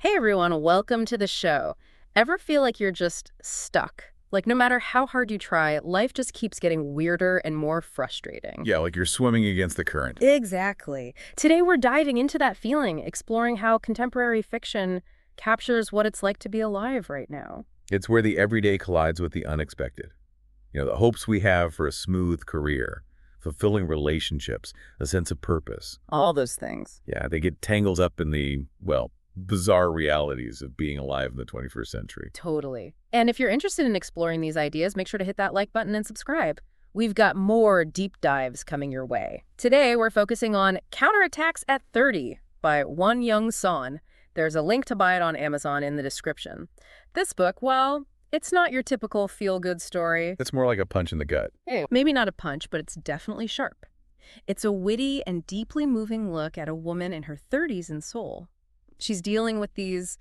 Hey everyone, welcome to the show. Ever feel like you're just stuck? Like no matter how hard you try, life just keeps getting weirder and more frustrating. Yeah, like you're swimming against the current. Exactly. Today we're diving into that feeling, exploring how contemporary fiction captures what it's like to be alive right now. It's where the everyday collides with the unexpected. The hopes we have for a smooth career, fulfilling relationships, a sense of purpose. All those things. Yeah, they get tangled up in the, well, bizarre realities of being alive in the 21st century. Totally. And if you're interested in exploring these ideas, make sure to hit that like button and subscribe. We've got more deep dives coming your way. Today, we're focusing on Counterattacks at 30 by Won Young Son. There's a link to buy it on Amazon in the description. This book, well, it's not your typical feel-good story. It's more like a punch in the gut. Maybe not a punch, but it's definitely sharp. It's a witty and deeply moving look at a woman in her 30s in Seoul. She's dealing with these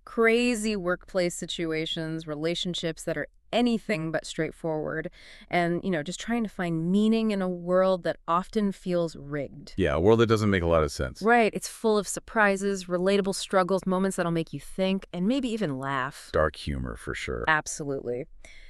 crazy workplace situations, relationships that are anything but straightforward, and, just trying to find meaning in a world that often feels rigged. Yeah, a world that doesn't make a lot of sense. Right. It's full of surprises, relatable struggles, moments that'll make you think, and maybe even laugh. Dark humor, for sure. Absolutely.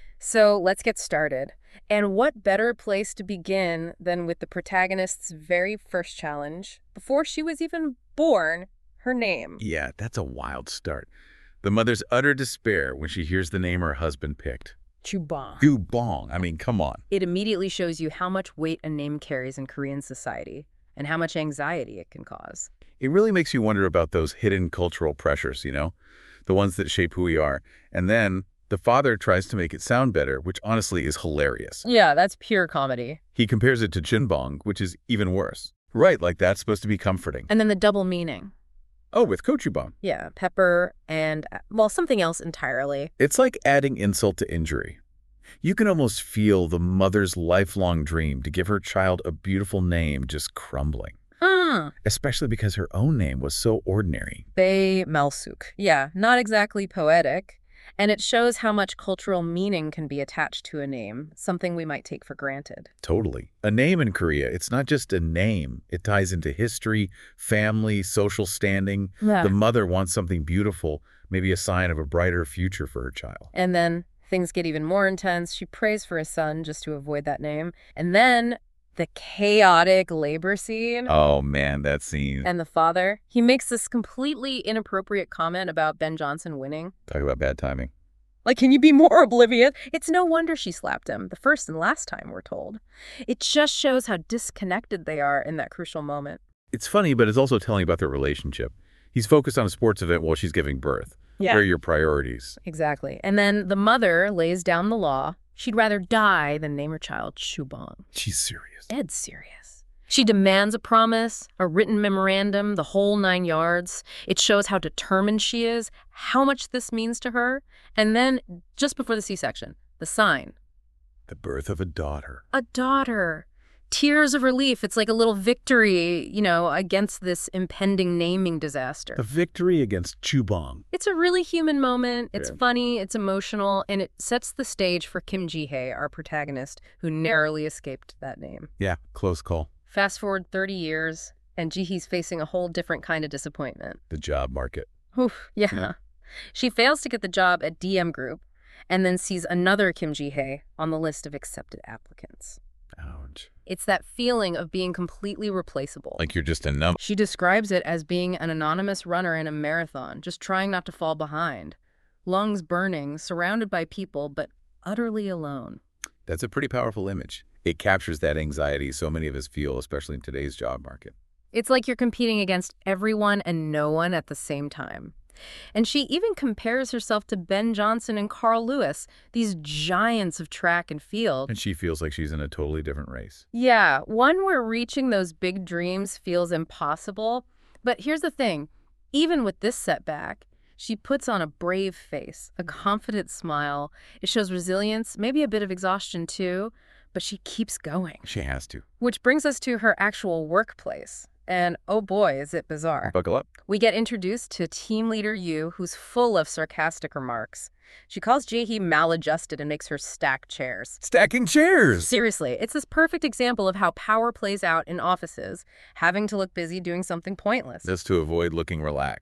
So let's get started. And what better place to begin than with the protagonist's very first challenge, before she was even born, her name. Yeah, that's a wild start. The mother's utter despair when she hears the name her husband picked. Chubong. Chubong. I mean, come on. It immediately shows you how much weight a name carries in Korean society and how much anxiety it can cause. It really makes you wonder about those hidden cultural pressures, the ones that shape who we are. And then the father tries to make it sound better, which honestly is hilarious. Yeah, that's pure comedy. He compares it to Jinbong, which is even worse. Right, like that's supposed to be comforting. And then the double meaning. Oh, with Gochujang. Yeah, pepper and, well, something else entirely. It's like adding insult to injury. You can almost feel the mother's lifelong dream to give her child a beautiful name just crumbling. Especially because her own name was so ordinary. Bae Malsuk. Yeah, not exactly poetic. And it shows how much cultural meaning can be attached to a name, something we might take for granted. Totally. A name in Korea, it's not just a name. It ties into history, family, social standing. Yeah. The mother wants something beautiful, maybe a sign of a brighter future for her child. And then things get even more intense. She prays for a son just to avoid that name. And then the chaotic labor scene. Oh, man, that scene. And the father, he makes this completely inappropriate comment about Ben Johnson winning. Talk about bad timing. Like, can you be more oblivious? It's no wonder she slapped him, the first and last time, we're told. It just shows how disconnected they are in that crucial moment. It's funny, but it's also telling about their relationship. He's focused on a sports event while she's giving birth. Yeah. Where are your priorities? Exactly. And then the mother lays down the law. She'd rather die than name her child Chubong. She's serious. Dead serious. She demands a promise, a written memorandum, the whole 9 yards. It shows how determined she is, how much this means to her. And then, just before the C-section, the sign. The birth of a daughter. A daughter. Tears of relief. It's like a little victory, against this impending naming disaster. A victory against Chubong. It's a really human moment. It's Yeah. funny, it's emotional, and it sets the stage for Kim Ji-hae, our protagonist, who narrowly escaped that name. Yeah, close call. Fast forward 30 years, and Ji-hee's facing a whole different kind of disappointment. The job market. Oof, yeah. Yeah. She fails to get the job at DM Group, and then sees another Kim Ji-hae on the list of accepted applicants. Ouch. It's that feeling of being completely replaceable. Like you're just a number. She describes it as being an anonymous runner in a marathon, just trying not to fall behind. Lungs burning, surrounded by people, but utterly alone. That's a pretty powerful image. It captures that anxiety so many of us feel, especially in today's job market. It's like you're competing against everyone and no one at the same time. And she even compares herself to Ben Johnson and Carl Lewis, these giants of track and field. And she feels like she's in a totally different race. Yeah, one where reaching those big dreams feels impossible. But here's the thing, even with this setback, she puts on a brave face, a confident smile. It shows resilience, maybe a bit of exhaustion too, but she keeps going. She has to. Which brings us to her actual workplace. And oh boy, is it bizarre. Buckle up. We get introduced to team leader Yu, who's full of sarcastic remarks. She calls Ji-hee maladjusted and makes her stack chairs. Stacking chairs! Seriously, it's this perfect example of how power plays out in offices, having to look busy doing something pointless. Just to avoid looking relaxed.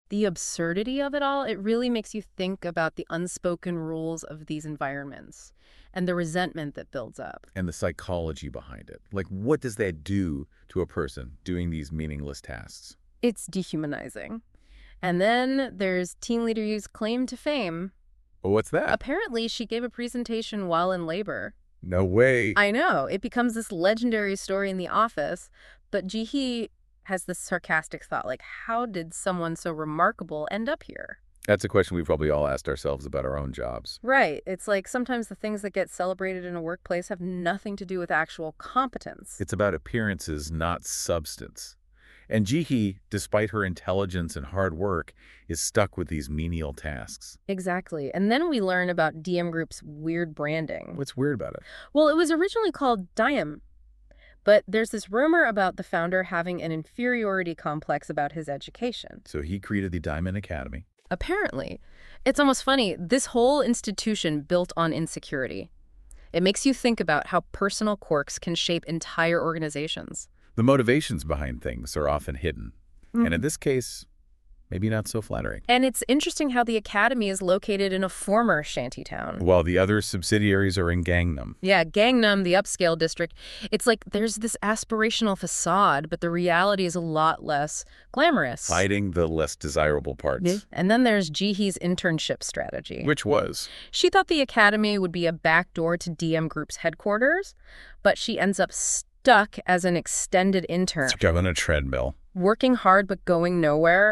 The absurdity of it all, it really makes you think about the unspoken rules of these environments and the resentment that builds up. And the psychology behind it. Like, what does that do to a person doing these meaningless tasks? It's dehumanizing. And then there's Team Leader Yu's claim to fame. Well, what's that? Apparently, she gave a presentation while in labor. No way. I know. It becomes this legendary story in the office, but Ji-hee has this sarcastic thought, like, how did someone so remarkable end up here? That's a question we've probably all asked ourselves about our own jobs. Right. It's like sometimes the things that get celebrated in a workplace have nothing to do with actual competence. It's about appearances, not substance. And Ji-hee, despite her intelligence and hard work, is stuck with these menial tasks. Exactly. And then we learn about DM Group's weird branding. What's weird about it? Well, it was originally called Diem, but there's this rumor about the founder having an inferiority complex about his education. So he created the Diamond Academy. Apparently. It's almost funny. This whole institution built on insecurity. It makes you think about how personal quirks can shape entire organizations. The motivations behind things are often hidden. And in this case, maybe not so flattering. And it's interesting how the academy is located in a former shantytown. While the other subsidiaries are in Gangnam. Yeah, Gangnam, the upscale district. It's like there's this aspirational facade, but the reality is a lot less glamorous. Hiding the less desirable parts. Yeah. And then there's Ji-hee's internship strategy. Which was? She thought the academy would be a backdoor to DM Group's headquarters, but she ends up stuck as an extended intern. Stuck on a treadmill. Working hard but going nowhere.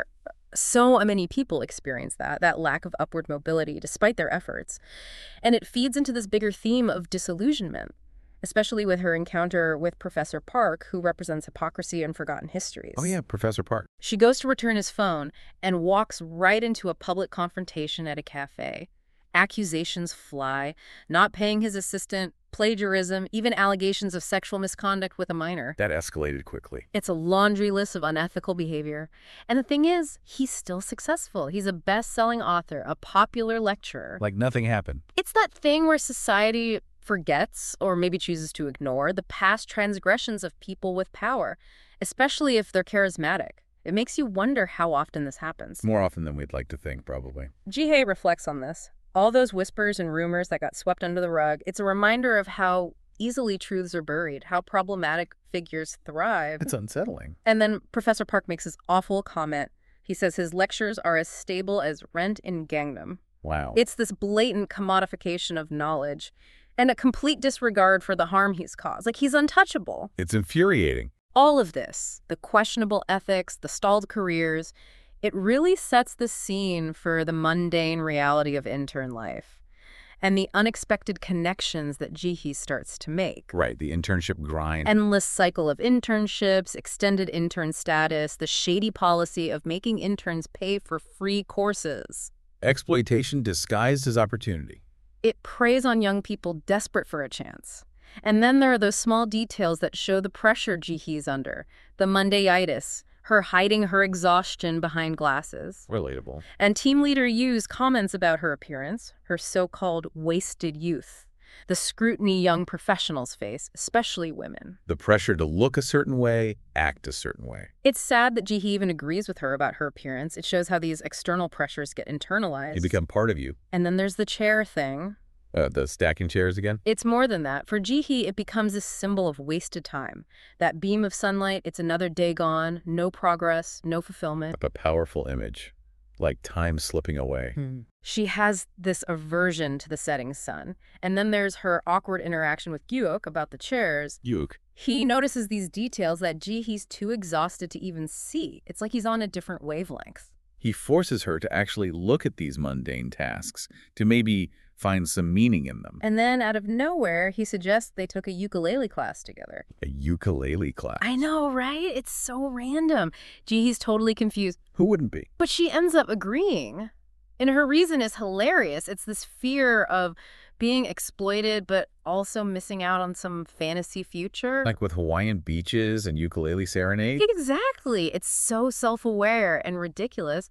So many people experience that lack of upward mobility despite their efforts. And it feeds into this bigger theme of disillusionment, especially with her encounter with Professor Park, who represents hypocrisy and forgotten histories. Oh yeah, Professor Park. She goes to return his phone and walks right into a public confrontation at a cafe. Accusations fly, not paying his assistant, plagiarism, even allegations of sexual misconduct with a minor. That escalated quickly. It's a laundry list of unethical behavior. And the thing is, he's still successful. He's a best-selling author, a popular lecturer. Like nothing happened. It's that thing where society forgets, or maybe chooses to ignore, the past transgressions of people with power, especially if they're charismatic. It makes you wonder how often this happens. More often than we'd like to think, probably. Ji-hee reflects on this. All those whispers and rumors that got swept under the rug, it's a reminder of how easily truths are buried, how problematic figures thrive. It's unsettling. And then Professor Park makes this awful comment. He says his lectures are as stable as rent in Gangnam. Wow. It's this blatant commodification of knowledge and a complete disregard for the harm he's caused. Like, he's untouchable. It's infuriating. All of this, the questionable ethics, the stalled careers, it really sets the scene for the mundane reality of intern life and the unexpected connections that Ji-hee starts to make. Right, the internship grind. Endless cycle of internships, extended intern status, the shady policy of making interns pay for free courses. Exploitation disguised as opportunity. It preys on young people desperate for a chance. And then there are those small details that show the pressure Ji-hee's under, the Mondayitis, her hiding her exhaustion behind glasses. Relatable. And Team Leader Yu's comments about her appearance, her so-called wasted youth, the scrutiny young professionals face, especially women. The pressure to look a certain way, act a certain way. It's sad that Ji-hee even agrees with her about her appearance. It shows how these external pressures get internalized. They become part of you. And then there's the chair thing. The stacking chairs again? It's more than that. For Ji-hee, it becomes a symbol of wasted time. That beam of sunlight, it's another day gone, no progress, no fulfillment. A powerful image, like time slipping away. She has this aversion to the setting sun. And then there's her awkward interaction with Gyuk about the chairs. Gyuk. He notices these details that Ji-hee's too exhausted to even see. It's like he's on a different wavelength. He forces her to actually look at these mundane tasks, to maybe find some meaning in them. And then, out of nowhere, he suggests they took a ukulele class together. A ukulele class. I know, right? It's so random. Ji-hee's totally confused. Who wouldn't be? But she ends up agreeing. And her reason is hilarious. It's this fear of being exploited, but also missing out on some fantasy future. Like with Hawaiian beaches and ukulele serenade? Exactly. It's so self-aware and ridiculous.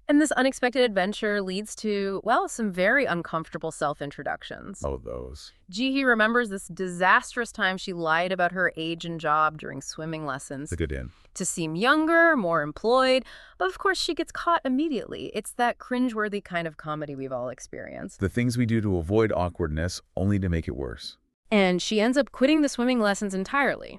And this unexpected adventure leads to, well, some very uncomfortable self-introductions. Oh, those. Ji-hee remembers this disastrous time she lied about her age and job during swimming lessons It's a good in. to seem younger, more employed, but of course she gets caught immediately. It's that cringeworthy kind of comedy we've all experienced. The things we do to avoid awkwardness only to make it worse. And she ends up quitting the swimming lessons entirely.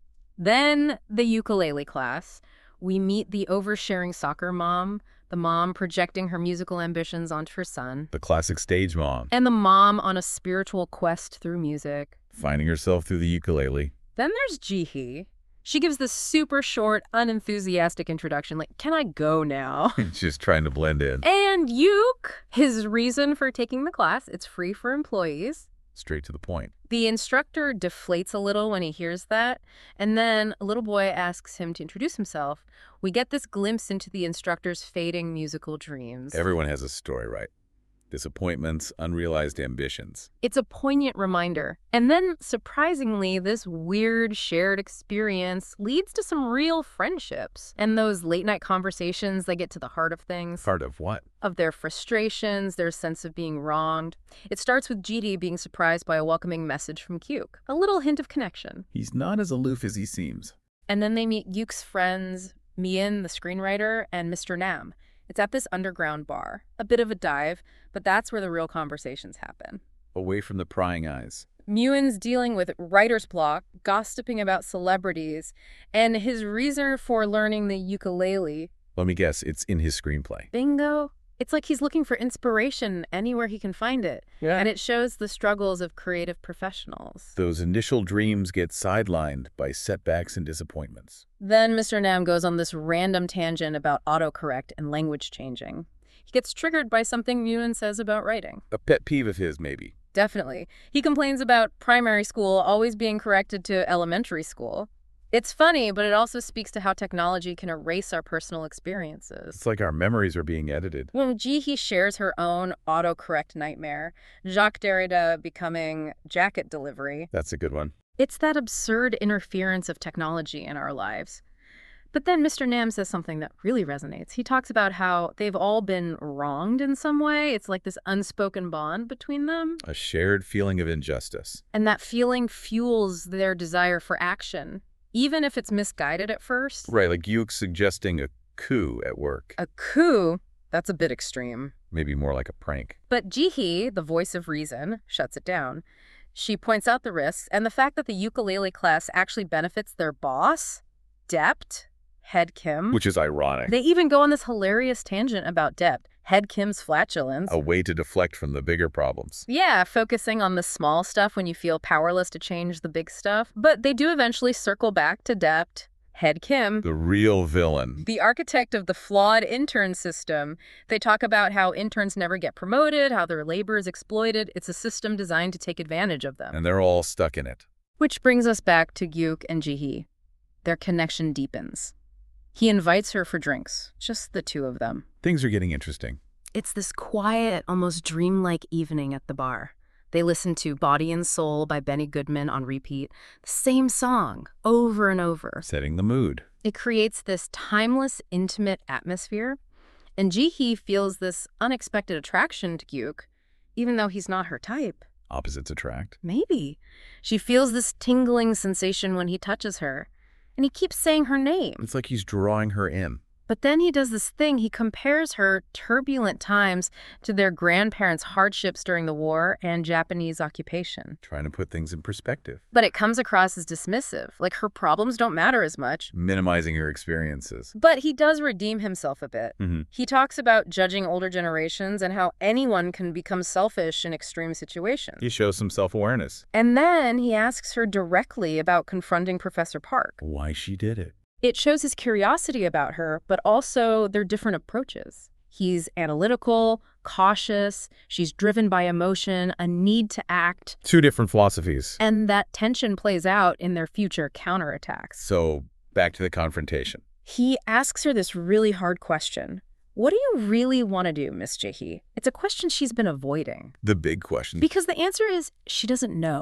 Then the ukulele class. We meet the oversharing soccer mom, the mom projecting her musical ambitions onto her son, The classic stage mom, and the mom on a spiritual quest through music. finding herself through the ukulele. Then there's Ji-hee. She gives this super short, unenthusiastic introduction, like, can I go now? Just trying to blend in. And Yook, his reason for taking the class, it's free for employees. Straight to the point. The instructor deflates a little when he hears that, and then a little boy asks him to introduce himself. We get this glimpse into the instructor's fading musical dreams. Everyone has a story, right? Disappointments, unrealized ambitions. It's a poignant reminder. And then, surprisingly, this weird shared experience leads to some real friendships. And those late-night conversations, they get to the heart of things. Part of what? Of their frustrations, their sense of being wronged. It starts with Ji-hee being surprised by a welcoming message from Kyuk. A little hint of connection. He's not as aloof as he seems. And then they meet Yook's friends, Min, the screenwriter, and Mr. Nam. It's at this underground bar. A bit of a dive, but that's where the real conversations happen. Away from the prying eyes. Muin's dealing with writer's block, gossiping about celebrities, and his reason for learning the ukulele. Let me guess, it's in his screenplay. Bingo! It's like he's looking for inspiration anywhere he can find it. Yeah. And it shows the struggles of creative professionals. Those initial dreams get sidelined by setbacks and disappointments. Then Mr. Nam goes on this random tangent about autocorrect and language changing. He gets triggered by something Muin says about writing. A pet peeve of his, maybe. Definitely. He complains about primary school always being corrected to elementary school. It's funny, but it also speaks to how technology can erase our personal experiences. It's like our memories are being edited. When Ji-hee shares her own autocorrect nightmare, Jacques Derrida becoming jacket delivery, That's a good one. it's that absurd interference of technology in our lives. But then Mr. Nam says something that really resonates. He talks about how they've all been wronged in some way. It's like this unspoken bond between them. A shared feeling of injustice. And that feeling fuels their desire for action, even if it's misguided at first. Right, like Yook suggesting a coup at work. A coup, that's a bit extreme. Maybe more like a prank. But Ji-hee, the voice of reason, shuts it down. She points out the risks and the fact that the ukulele class actually benefits their boss, Dept, Head Kim. Which is ironic. They even go on this hilarious tangent about Dept, Head Kim's flatulence. A way to deflect from the bigger problems. Yeah, focusing on the small stuff when you feel powerless to change the big stuff. But they do eventually circle back to Dept, Head Kim, The real villain. the architect of the flawed intern system. They talk about how interns never get promoted, how their labor is exploited. It's a system designed to take advantage of them. And they're all stuck in it. Which brings us back to Gyuk and Ji-hee. Their connection deepens. He invites her for drinks, just the two of them. Things are getting interesting. It's this quiet, almost dreamlike evening at the bar. They listen to Body and Soul by Benny Goodman on repeat, the same song over and over. Setting the mood. It creates this timeless, intimate atmosphere, and Ji-hee feels this unexpected attraction to Gyuk, even though he's not her type. Opposites attract. Maybe. She feels this tingling sensation when he touches her, and he keeps saying her name. It's like he's drawing her in. But then he does this thing. He compares her turbulent times to their grandparents' hardships during the war and Japanese occupation. Trying to put things in perspective. But it comes across as dismissive, like her problems don't matter as much. Minimizing her experiences. But he does redeem himself a bit. He talks about judging older generations and how anyone can become selfish in extreme situations. He shows some self-awareness. And then he asks her directly about confronting Professor Park. Why she did it. It shows his curiosity about her, but also their different approaches. He's analytical, cautious, she's driven by emotion, a need to act. Two different philosophies. And that tension plays out in their future counterattacks. So, back to the confrontation. He asks her this really hard question. What do you really want to do, Miss Ji-hee? It's a question she's been avoiding. The big question. Because the answer is she doesn't know.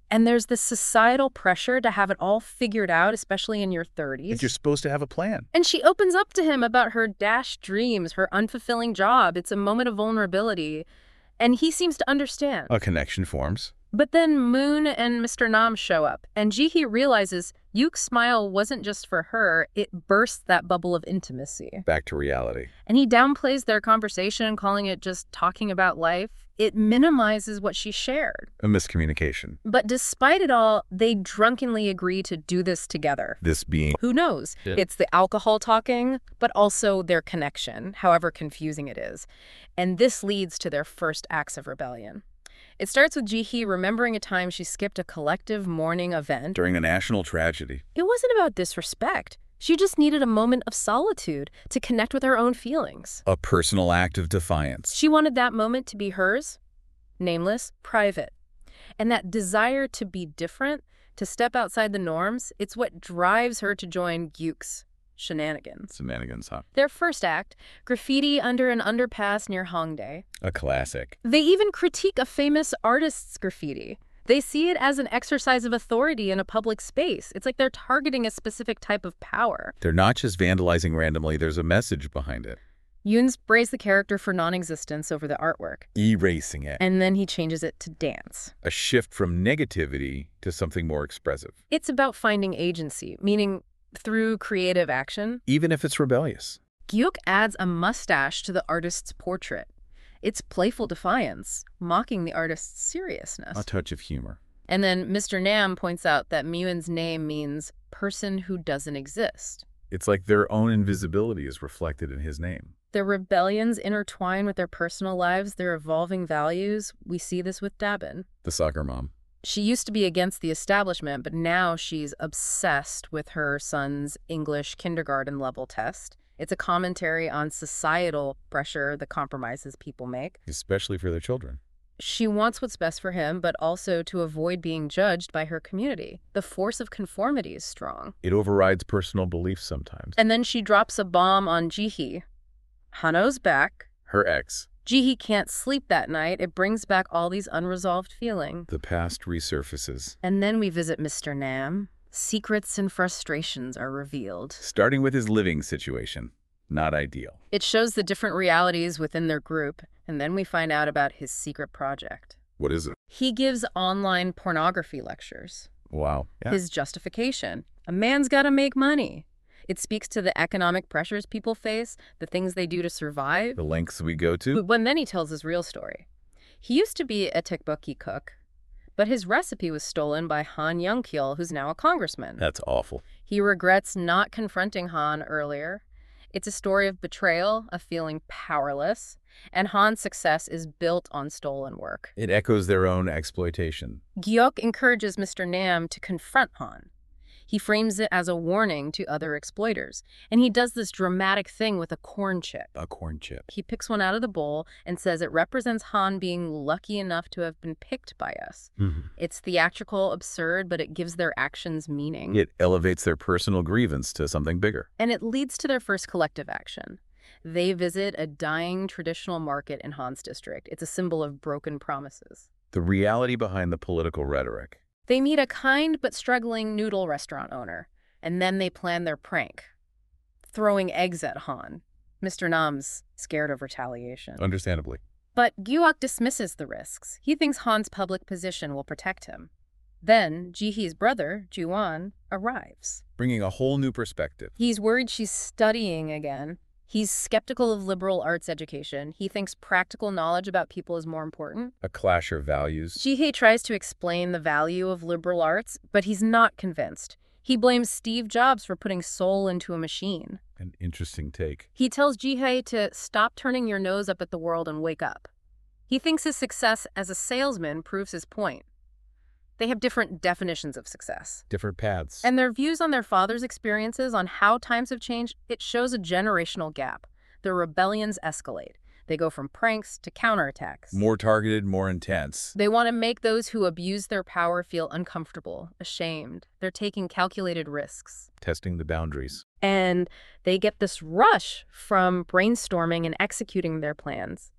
And there's this societal pressure to have it all figured out, especially in your And 30s. you're supposed to have a plan. And she opens up to him about her dashed dreams, her unfulfilling job. It's a moment of vulnerability. And he seems to understand. A connection forms. But then Moon and Mr. Nam show up, and Ji-hee realizes Yuke's smile wasn't just for her, it burst that bubble of intimacy. Back to reality. And he downplays their conversation, calling it just talking about life. It minimizes what she shared. A miscommunication. But despite it all, they drunkenly agree to do this together. This being... Who knows? Yeah. It's the alcohol talking, but also their connection, however confusing it is. And this leads to their first acts of rebellion. It starts with Ji-hee remembering a time she skipped a collective mourning event. During a national tragedy. It wasn't about disrespect. She just needed a moment of solitude to connect with her own feelings. A personal act of defiance. She wanted that moment to be hers, nameless, private. And that desire to be different, to step outside the norms, it's what drives her to join Yuke's shenanigans. Shenanigans, huh? Their first act, graffiti under an underpass near Hongdae. A classic. They even critique a famous artist's graffiti. They see it as an exercise of authority in a public space. It's like they're targeting a specific type of power. They're not just vandalizing randomly, there's a message behind it. Yoon's praised the character for non-existence over the artwork. Erasing it. And then he changes it to dance. A shift from negativity to something more expressive. It's about finding agency, meaning through creative action. Even if it's rebellious. Gyeok adds a mustache to the artist's portrait. It's playful defiance, mocking the artist's seriousness. A touch of humor. And then Mr. Nam points out that Myun's name means person who doesn't exist. It's like their own invisibility is reflected in his name. Their rebellions intertwine with their personal lives, their evolving values. We see this with Dabin. The soccer mom. She used to be against the establishment, but now she's obsessed with her son's English kindergarten level test. It's a commentary on societal pressure, the compromises people make. Especially for their children. She wants what's best for him, but also to avoid being judged by her community. The force of conformity is strong. It overrides personal beliefs sometimes. And then she drops a bomb on Ji-hee. Hano's back. Her ex. Ji-hee can't sleep that night. It brings back all these unresolved feelings. The past resurfaces. And then we visit Mr. Nam. Secrets and frustrations are revealed. Starting with his living situation. Not ideal. It shows the different realities within their group, and then we find out about his secret project. What is it? He gives online pornography lectures. Wow. Yeah. His justification. A man's got to make money. It speaks to the economic pressures people face, the things they do to survive. The lengths we go to. But then he tells his real story. He used to be a tteokbokki cook, but his recipe was stolen by Han Young-kil, who's now a congressman. That's awful. He regrets not confronting Han earlier. It's a story of betrayal, of feeling powerless, and Han's success is built on stolen work. It echoes their own exploitation. Gyeok encourages Mr. Nam to confront Han. He frames it as a warning to other exploiters, and he does this dramatic thing with a corn chip. A corn chip. He picks one out of the bowl and says it represents Han being lucky enough to have been picked by us. It's theatrical, absurd, but it gives their actions meaning. It elevates their personal grievance to something bigger. And it leads to their first collective action. They visit a dying traditional market in Han's district. It's a symbol of broken promises. The reality behind the political rhetoric. They meet a kind but struggling noodle restaurant owner, and then they plan their prank, throwing eggs at Han. Mr. Nam's scared of retaliation. Understandably. But Gyeok dismisses the risks. He thinks Han's public position will protect him. Then Ji-hee's brother, Ju-won, arrives. Bringing a whole new perspective. He's worried she's studying again. He's skeptical of liberal arts education. He thinks practical knowledge about people is more important. A clash of values. Ji-hee tries to explain the value of liberal arts, but he's not convinced. He blames Steve Jobs for putting soul into a machine. An interesting take. He tells Ji-hee to stop turning your nose up at the world and wake up. He thinks his success as a salesman proves his point. They have different definitions of success. Different paths. And their views on their father's experiences, on how times have changed, it shows a generational gap. Their rebellions escalate. They go from pranks to counterattacks. More targeted, more intense. They want to make those who abuse their power feel uncomfortable, ashamed. They're taking calculated risks. Testing the boundaries. And they get this rush from brainstorming and executing their plans.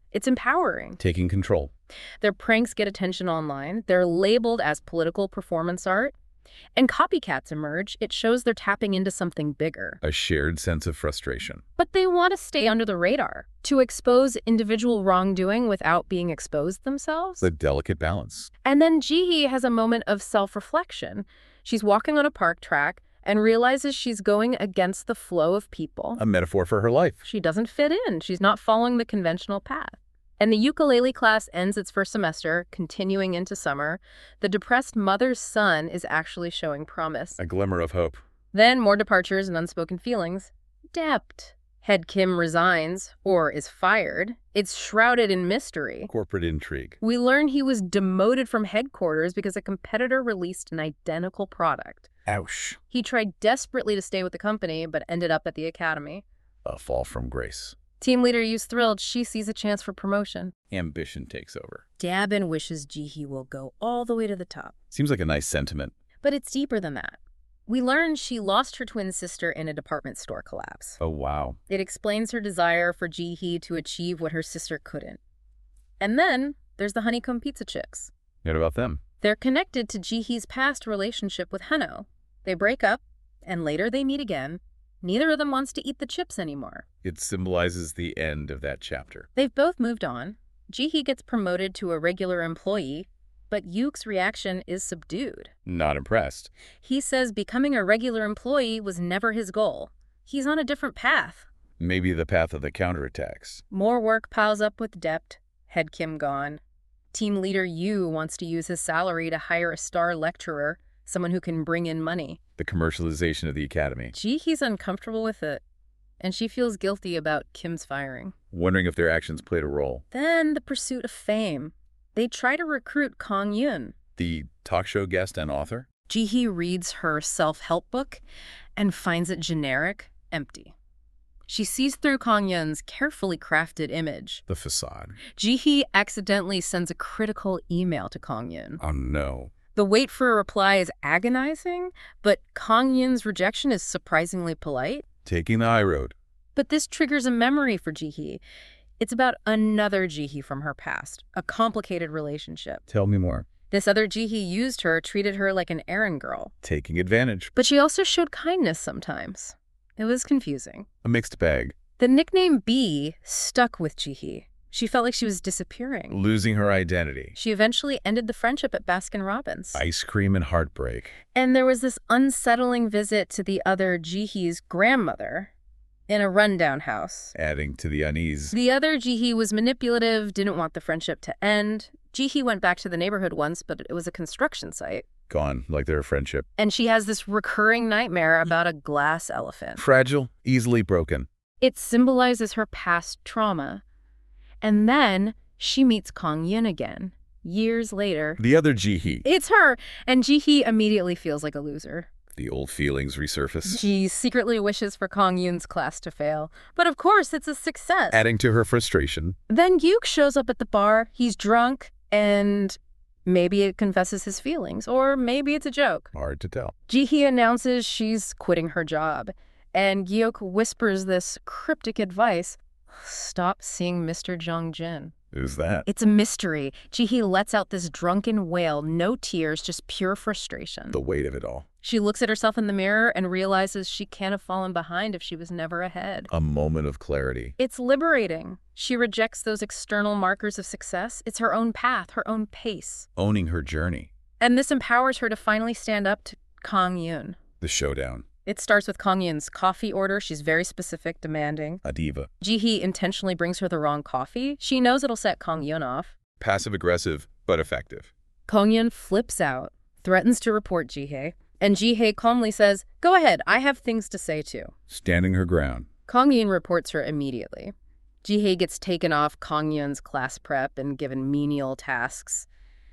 It's empowering. Taking control. Their pranks get attention online. They're labeled as political performance art. And copycats emerge. It shows they're tapping into something bigger. A shared sense of frustration. But they want to stay under the radar, to expose individual wrongdoing without being exposed themselves. The delicate balance. And then Ji-hee has a moment of self-reflection. She's walking on a park track and realizes she's going against the flow of people. A metaphor for her life. She doesn't fit in. She's not following the conventional path. And the ukulele class ends its first semester, continuing into summer. The depressed mother's son is actually showing promise. A glimmer of hope. Then more departures and unspoken feelings. Dept. Head Kim resigns, or is fired. It's shrouded in mystery. Corporate intrigue. We learn he was demoted from headquarters because a competitor released an identical product. Ouch. He tried desperately to stay with the company, but ended up at the academy. A fall from grace. Team leader Yu's thrilled. She sees a chance for promotion. Ambition takes over. Dabin wishes Ji-hee will go all the way to the top. Seems like a nice sentiment. But it's deeper than that. We learn she lost her twin sister in a department store collapse. Oh, wow. It explains her desire for Ji-hee to achieve what her sister couldn't. And then there's the Honeycomb Pizza Chicks. What about them? They're connected to Ji-hee's past relationship with Heno. They break up, and later they meet again. Neither of them wants to eat the chips anymore. It symbolizes the end of that chapter. They've both moved on. Ji-hee gets promoted to a regular employee, but Yuk's reaction is subdued. Not impressed. He says becoming a regular employee was never his goal. He's on a different path. Maybe the path of the counterattacks. More work piles up with Dept. Head Kim gone. Team leader Yu wants to use his salary to hire a star lecturer, someone who can bring in money. The commercialization of the academy. Ji-hee's uncomfortable with it, and she feels guilty about Kim's firing. Wondering if their actions played a role. Then the pursuit of fame. They try to recruit Kong Yun. The talk show guest and author? Ji-hee reads her self-help book and finds it generic, empty. She sees through Kong Yun's carefully crafted image. The facade. Ji-hee accidentally sends a critical email to Kong Yun. Oh, no. The wait for a reply is agonizing, but Kong Yun's rejection is surprisingly polite. Taking the high road. But this triggers a memory for Ji-hee. It's about another Ji-hee from her past, a complicated relationship. Tell me more. This other Ji-hee used her, treated her like an errand girl. Taking advantage. But she also showed kindness sometimes. It was confusing. A mixed bag. The nickname B stuck with Ji-hee. She felt like she was disappearing. Losing her identity. She eventually ended the friendship at Baskin-Robbins. Ice cream and heartbreak. And there was this unsettling visit to the other Ji-hee's grandmother in a rundown house. Adding to the unease. The other Ji-hee was manipulative, didn't want the friendship to end. Ji-hee went back to the neighborhood once, but it was a construction site. Gone, like their friendship. And she has this recurring nightmare about a glass elephant. Fragile, easily broken. It symbolizes her past trauma. And then she meets Kong Yun again, years later. The other Ji-hee. It's her! And Ji-hee immediately feels like a loser. The old feelings resurface. She secretly wishes for Kong Yun's class to fail. But of course, it's a success. Adding to her frustration. Then Yuk shows up at the bar. He's drunk, and maybe it confesses his feelings, or maybe it's a joke. Hard to tell. Ji-hee announces she's quitting her job, and Gyok whispers this cryptic advice: stop seeing Mr. Jong-jin. Who's that? It's a mystery. Ji-hee lets out this drunken wail, no tears, just pure frustration. The weight of it all. She looks at herself in the mirror and realizes she can't have fallen behind if she was never ahead. A moment of clarity. It's liberating. She rejects those external markers of success. It's her own path, her own pace. Owning her journey. And this empowers her to finally stand up to Kong Yun. The showdown. It starts with Kong Yun's coffee order. She's very specific, demanding. A diva. Ji-hee intentionally brings her the wrong coffee. She knows it'll set Kong Yun off. Passive-aggressive, but effective. Kong Yun flips out, threatens to report Ji-hee, and Ji-hee calmly says, "Go ahead, I have things to say too." Standing her ground. Kong Yun reports her immediately. Ji-hee gets taken off Kong Yun's class prep and given menial tasks.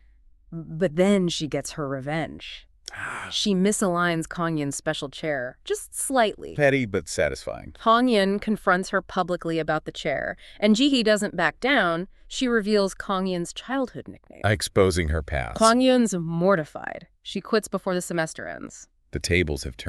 But then she gets her revenge. She misaligns Kong Yun's special chair, just slightly. Petty, but satisfying. Kong Yun confronts her publicly about the chair, and Ji-hee doesn't back down. She reveals Kong Yun's childhood nickname. Exposing her past. Kong Yun's mortified. She quits before the semester ends. The tables have turned.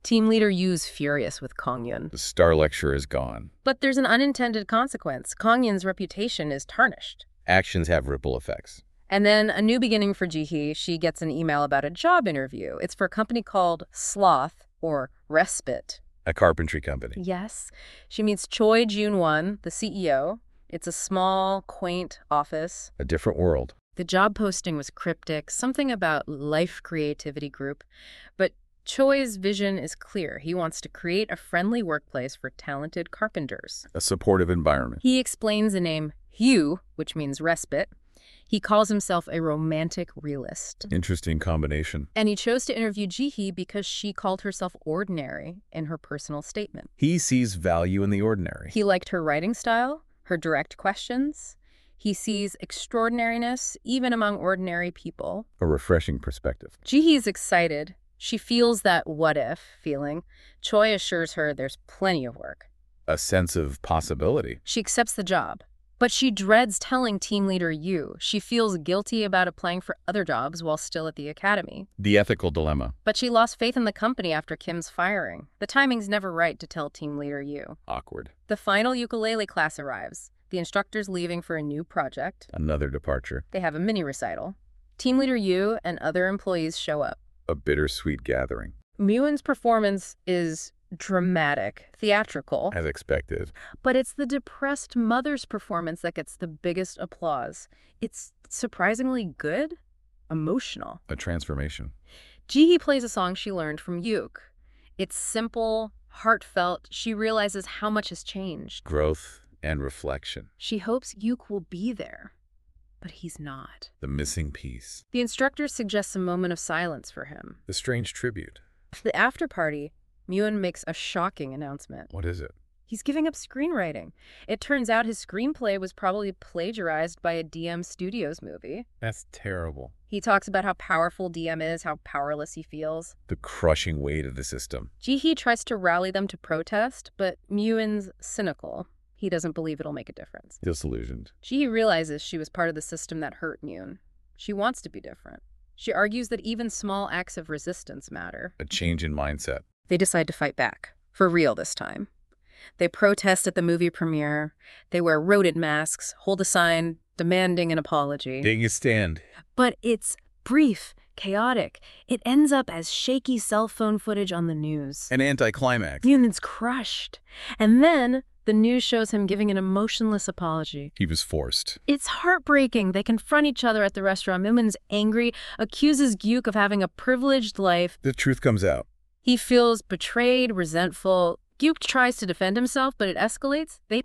Team leader Yu's furious with Kong Yun. The star lecturer is gone. But there's an unintended consequence. Kong Yun's reputation is tarnished. Actions have ripple effects. And then a new beginning for Ji-hee. She gets an email about a job interview. It's for a company called Sloth, or Respite. A carpentry company. Yes. She meets Choi Jun-won, the CEO. It's a small, quaint office. A different world. The job posting was cryptic, something about Life Creativity Group. But Choi's vision is clear. He wants to create a friendly workplace for talented carpenters. A supportive environment. He explains the name Hugh, which means respite. He calls himself a romantic realist. Interesting combination. And he chose to interview Ji-hee because she called herself ordinary in her personal statement. He sees value in the ordinary. He liked her writing style, her direct questions. He sees extraordinariness even among ordinary people. A refreshing perspective. Ji-hee is excited. She feels that what-if feeling. Choi assures her there's plenty of work. A sense of possibility. She accepts the job. But she dreads telling team leader Yu. She feels guilty about applying for other jobs while still at the academy. The ethical dilemma. But she lost faith in the company after Kim's firing. The timing's never right to tell team leader Yu. Awkward. The final ukulele class arrives. The instructor's leaving for a new project. Another departure. They have a mini recital. Team leader Yu and other employees show up. A bittersweet gathering. Myun's performance is dramatic, theatrical. As expected. But it's the depressed mother's performance that gets the biggest applause. It's surprisingly good, emotional. A transformation. Ji-hee plays a song she learned from Yuk. It's simple, heartfelt. She realizes how much has changed. Growth and reflection. She hopes Yuk will be there, but he's not. The missing piece. The instructor suggests a moment of silence for him. The strange tribute. At the after-party, Myun makes a shocking announcement. What is it? He's giving up screenwriting. It turns out his screenplay was probably plagiarized by a DM Studios movie. That's terrible. He talks about how powerful DM is, how powerless he feels. The crushing weight of the system. Ji-hee tries to rally them to protest, but Myun's cynical. He doesn't believe it'll make a difference. Disillusioned. Ji-hee realizes she was part of the system that hurt Myun. She wants to be different. She argues that even small acts of resistance matter. A change in mindset. They decide to fight back. For real this time. They protest at the movie premiere. They wear rodent masks, hold a sign demanding an apology. Taking a stand. But it's brief, chaotic. It ends up as shaky cell phone footage on the news. An anticlimax. Myun's crushed. And then the news shows him giving an emotionless apology. He was forced. It's heartbreaking. They confront each other at the restaurant. Myun's angry, accuses Gyuk of having a privileged life. The truth comes out. He feels betrayed, resentful. Gyuk tries to defend himself, but it escalates. They